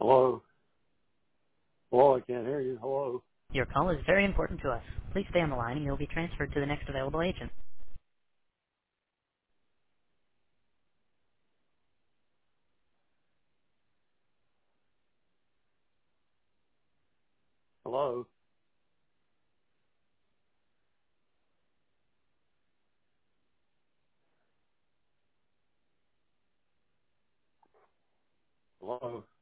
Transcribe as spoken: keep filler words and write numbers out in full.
Hello? Hello, I can't hear you. Hello? Your call is very important to us. Please stay on the line and you'll be transferred to the next available agent. Hello? Hello?